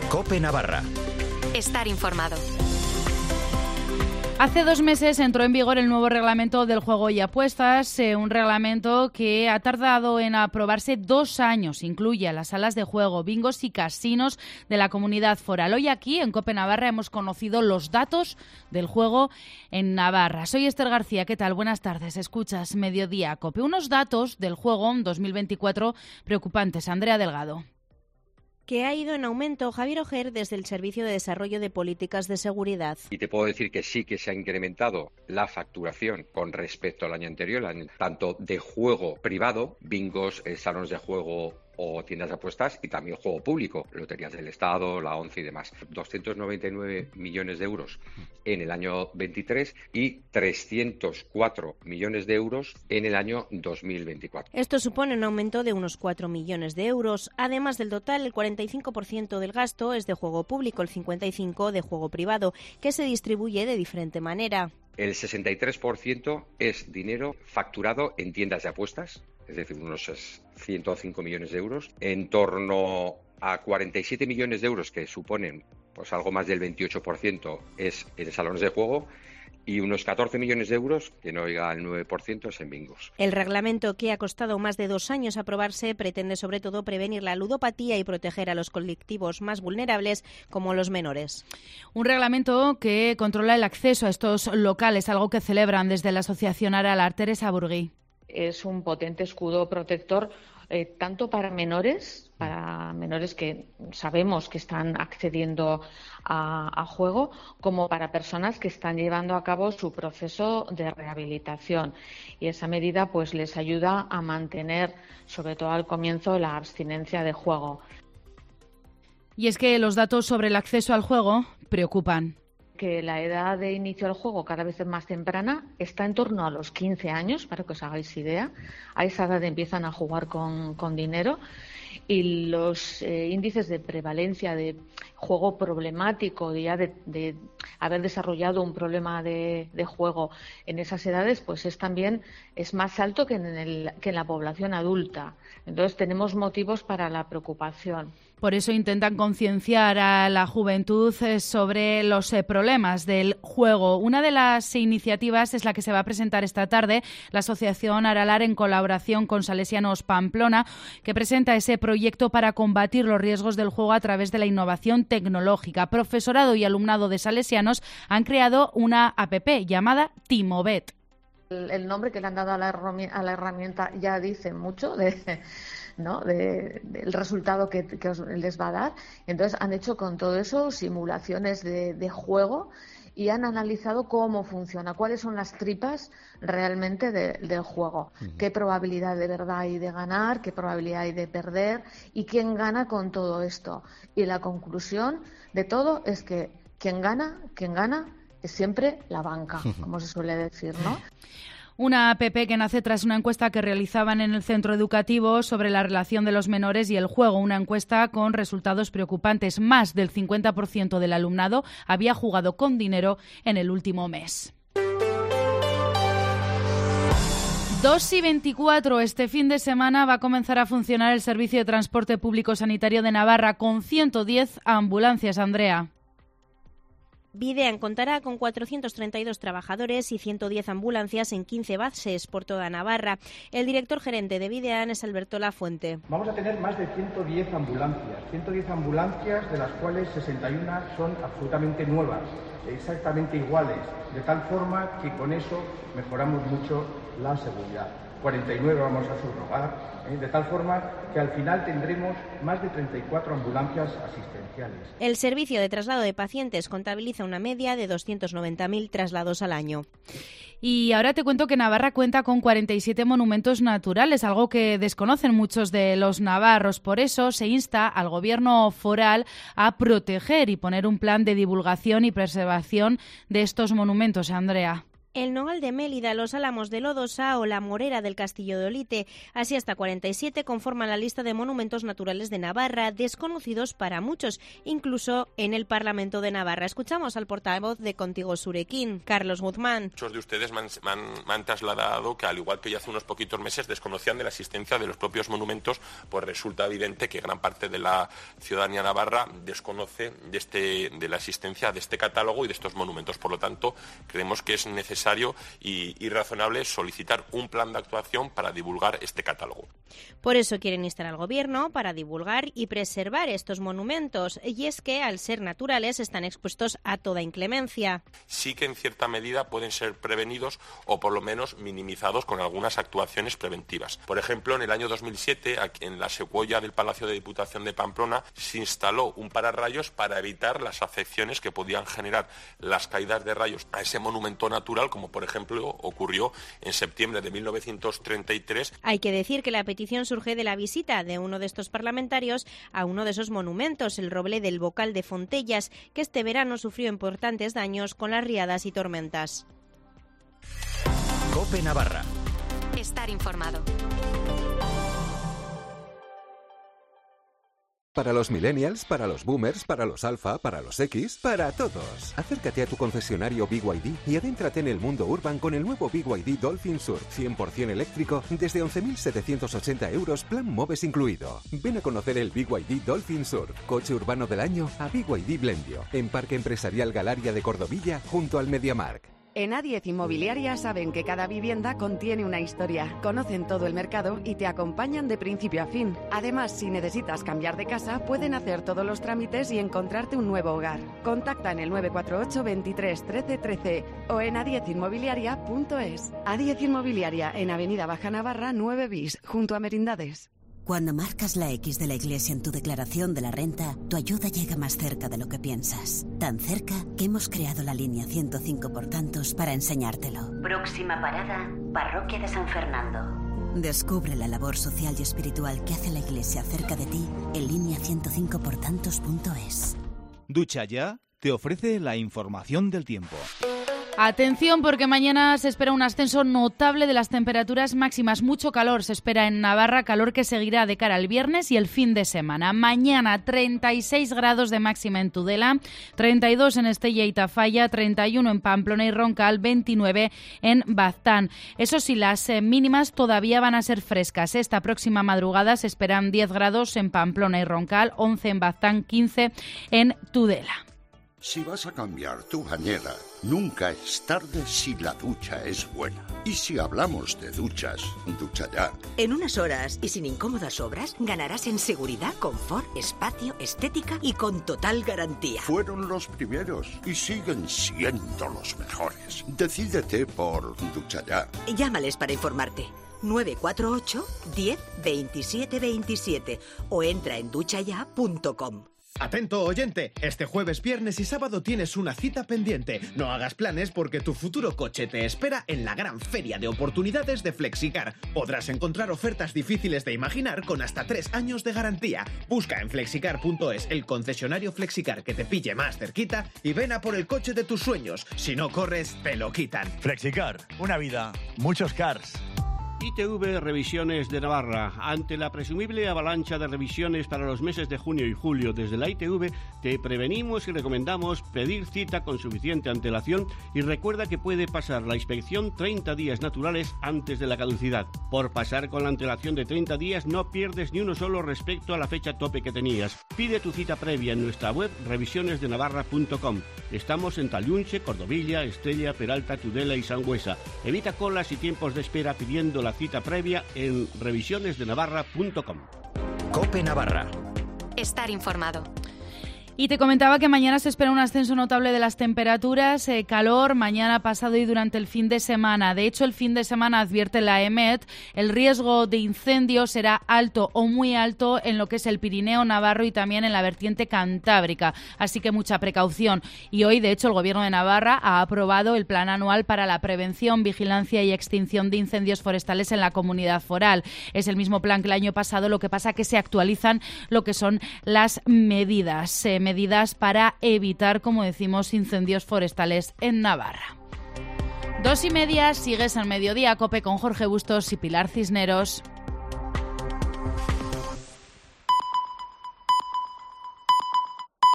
COPE Navarra. Estar informado. Hace 2 meses entró en vigor el nuevo reglamento del juego y apuestas, un reglamento que ha tardado en aprobarse 2 años. Incluye a las salas de juego, bingos y casinos de la comunidad foral. Hoy aquí, en COPE Navarra, hemos conocido los datos del juego en Navarra. Soy Esther García, ¿qué tal? Buenas tardes. Escuchas Mediodía COPE. Unos datos del juego en 2024 preocupantes. Andrea Delgado. Que ha ido en aumento, Javier Ojer, desde el Servicio de Desarrollo de Políticas de Seguridad. Y te puedo decir que sí que se ha incrementado la facturación con respecto al año anterior, tanto de juego privado, bingos, salones de juego o tiendas de apuestas, y también juego público, loterías del Estado, la ONCE y demás. 299 millones de euros en el año 23 y 304 millones de euros en el año 2024. Esto supone un aumento de unos 4 millones de euros. Además del total, el 45% del gasto es de juego público, el 55% de juego privado, que se distribuye de diferente manera. El 63% es dinero facturado en tiendas de apuestas, es decir, unos 105 millones de euros, en torno a 47 millones de euros, que suponen pues algo más del 28%, es en salones de juego, y unos 14 millones de euros, que no llega al 9%, es en bingos. El reglamento, que ha costado más de 2 años aprobarse, pretende sobre todo prevenir la ludopatía y proteger a los colectivos más vulnerables, como los menores. Un reglamento que controla el acceso a estos locales, algo que celebran desde la Asociación Aralar. Teresa Burgui. Es un potente escudo protector tanto para menores que sabemos que están accediendo a juego, como para personas que están llevando a cabo su proceso de rehabilitación. Y esa medida pues les ayuda a mantener, sobre todo al comienzo, la abstinencia de juego. Y es que los datos sobre el acceso al juego preocupan. Que la edad de inicio al juego cada vez es más temprana, está en torno a los 15 años, para que os hagáis idea. A esa edad empiezan a jugar con dinero, y los índices de prevalencia de juego problemático, de haber desarrollado un problema de juego en esas edades, pues es más alto que en la población adulta. Entonces tenemos motivos para la preocupación. Por eso intentan concienciar a la juventud sobre los problemas del juego. Una de las iniciativas es la que se va a presentar esta tarde, la Asociación Aralar, en colaboración con Salesianos Pamplona, que presenta ese proyecto para combatir los riesgos del juego a través de la innovación tecnológica. Profesorado y alumnado de Salesianos han creado una app llamada Timobet. El nombre que le han dado a la herramienta ya dice mucho del resultado que les va a dar. Entonces han hecho con todo eso simulaciones de juego y han analizado cómo funciona, cuáles son las tripas realmente del juego, qué probabilidad de verdad hay de ganar, qué probabilidad hay de perder y quién gana con todo esto. Y la conclusión de todo es que quien gana es siempre la banca, como se suele decir, ¿no? Una app que nace tras una encuesta que realizaban en el centro educativo sobre la relación de los menores y el juego. Una encuesta con resultados preocupantes. Más del 50% del alumnado había jugado con dinero en el último mes. 2:24. Este fin de semana va a comenzar a funcionar el Servicio de Transporte Público Sanitario de Navarra con 110 ambulancias. Andrea. Videan contará con 432 trabajadores y 110 ambulancias en 15 bases por toda Navarra. El director gerente de Videan es Alberto Lafuente. Vamos a tener más de 110 ambulancias, de las cuales 61 son absolutamente nuevas, exactamente iguales, de tal forma que con eso mejoramos mucho la seguridad. 49 vamos a subrogar, de tal forma que al final tendremos más de 34 ambulancias asistenciales. El servicio de traslado de pacientes contabiliza una media de 290.000 traslados al año. Y ahora te cuento que Navarra cuenta con 47 monumentos naturales, algo que desconocen muchos de los navarros. Por eso se insta al gobierno foral a proteger y poner un plan de divulgación y preservación de estos monumentos. Andrea. el Nogal de Mélida, los Álamos de Lodosa o la Morera del Castillo de Olite. Así hasta 47 conforman la lista de monumentos naturales de Navarra, desconocidos para muchos, incluso en el Parlamento de Navarra. Escuchamos al portavoz de Contigo Surekin, Carlos Guzmán. Muchos de ustedes me han trasladado que, al igual que yo hace unos poquitos meses, desconocían de la existencia de los propios monumentos, pues resulta evidente que gran parte de la ciudadanía navarra desconoce de la existencia de este catálogo y de estos monumentos. Por lo tanto, creemos que es necesario y razonable solicitar un plan de actuación para divulgar este catálogo. Por eso quieren instar al Gobierno para divulgar y preservar estos monumentos, y es que, al ser naturales, están expuestos a toda inclemencia. Sí que en cierta medida pueden ser prevenidos o por lo menos minimizados con algunas actuaciones preventivas. Por ejemplo, en el año 2007, en la secuoya del Palacio de Diputación de Pamplona, se instaló un pararrayos para evitar las afecciones que podían generar las caídas de rayos a ese monumento natural, como por ejemplo ocurrió en septiembre de 1933. Hay que decir que la petición surge de la visita de uno de estos parlamentarios a uno de esos monumentos, el roble del Bocal de Fontellas, que este verano sufrió importantes daños con las riadas y tormentas. COPE Navarra. Estar informado. Para los millennials, para los boomers, para los alfa, para los X, para todos. Acércate a tu concesionario BYD y adéntrate en el mundo urban con el nuevo BYD Dolphin Surf 100% eléctrico desde 11.780 euros, plan MOVES incluido. Ven a conocer el BYD Dolphin Surf, coche urbano del año, a BYD Blendio, en Parque Empresarial Galaria de Cordovilla, junto al MediaMarkt. En A10 Inmobiliaria saben que cada vivienda contiene una historia, conocen todo el mercado y te acompañan de principio a fin. Además, si necesitas cambiar de casa, pueden hacer todos los trámites y encontrarte un nuevo hogar. Contacta en el 948 23 13 13 o en a10inmobiliaria.es. A10 Inmobiliaria, en Avenida Baja Navarra 9 bis, junto a Merindades. Cuando marcas la X de la Iglesia en tu declaración de la renta, tu ayuda llega más cerca de lo que piensas. Tan cerca que hemos creado la línea 105 por tantos para enseñártelo. Próxima parada, Parroquia de San Fernando. Descubre la labor social y espiritual que hace la Iglesia cerca de ti en línea105portantos.es. Ducha Ya te ofrece la información del tiempo. Atención, porque mañana se espera un ascenso notable de las temperaturas máximas. Mucho calor se espera en Navarra, calor que seguirá de cara al viernes y el fin de semana. Mañana 36 grados de máxima en Tudela, 32 en Estella y Tafalla, 31 en Pamplona y Roncal, 29 en Baztán. Eso sí, las mínimas todavía van a ser frescas. Esta próxima madrugada se esperan 10 grados en Pamplona y Roncal, 11 en Baztán, 15 en Tudela. Si vas a cambiar tu bañera, nunca es tarde si la ducha es buena. Y si hablamos de duchas, Ducha Ya. En unas horas y sin incómodas obras, ganarás en seguridad, confort, espacio, estética y con total garantía. Fueron los primeros y siguen siendo los mejores. Decídete por Ducha Ya. Llámales para informarte. 948 10 27 27 o entra en duchaya.com. Atento oyente, este jueves, viernes y sábado tienes una cita pendiente. No hagas planes porque tu futuro coche te espera en la gran feria de oportunidades de Flexicar. Podrás encontrar ofertas difíciles de imaginar con hasta 3 años de garantía. Busca en flexicar.es el concesionario Flexicar que te pille más cerquita y ven a por el coche de tus sueños. Si no corres, te lo quitan. Flexicar, una vida, muchos cars. ITV Revisiones de Navarra. Ante la presumible avalancha de revisiones para los meses de junio y julio desde la ITV, te prevenimos y recomendamos pedir cita con suficiente antelación y recuerda que puede pasar la inspección 30 días naturales antes de la caducidad. Por pasar con la antelación de 30 días no pierdes ni uno solo respecto a la fecha tope que tenías. Pide tu cita previa en nuestra web revisionesdenavarra.com. Estamos en Talunche, Cordovilla, Estella, Peralta, Tudela y Sangüesa. Evita colas y tiempos de espera pidiendo la cita previa en revisionesdenavarra.com. COPE Navarra. Estar informado. Y te comentaba que mañana se espera un ascenso notable de las temperaturas, calor mañana, pasado y durante el fin de semana. De hecho, el fin de semana, advierte la EMET, el riesgo de incendio será alto o muy alto en lo que es el Pirineo navarro y también en la vertiente cantábrica. Así que mucha precaución. Y hoy, de hecho, el Gobierno de Navarra ha aprobado el Plan Anual para la Prevención, Vigilancia y Extinción de Incendios Forestales en la Comunidad Foral. Es el mismo plan que el año pasado, lo que pasa que se actualizan lo que son las medidas para evitar, como decimos, incendios forestales en Navarra. 2:30, sigues al mediodía, COPE con Jorge Bustos y Pilar Cisneros.